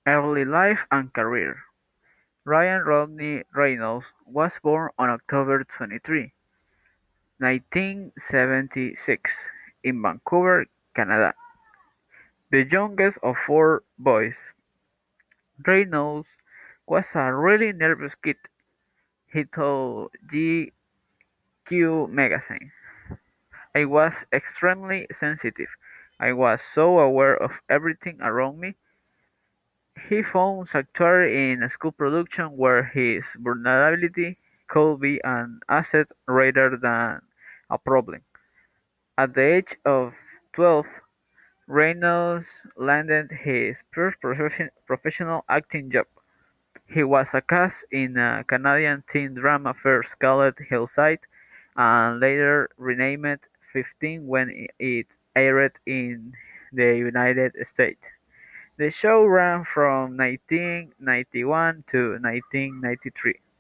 Early life and career. Ryan Rodney Reynolds was born on October 23, 1976, in Vancouver, Canada. The youngest of four boys, Reynolds was a really nervous kid, he told GQ magazine. I was extremely sensitive. I was so aware of everything around me. He found sanctuary in a school production where his vulnerability could be an asset rather than a problem. At the age of 12, Reynolds landed his first professional acting job. He was cast in a Canadian teen drama first called Hillside, and later renamed 15 when it aired in the United States. The show ran from 1991 to 1993.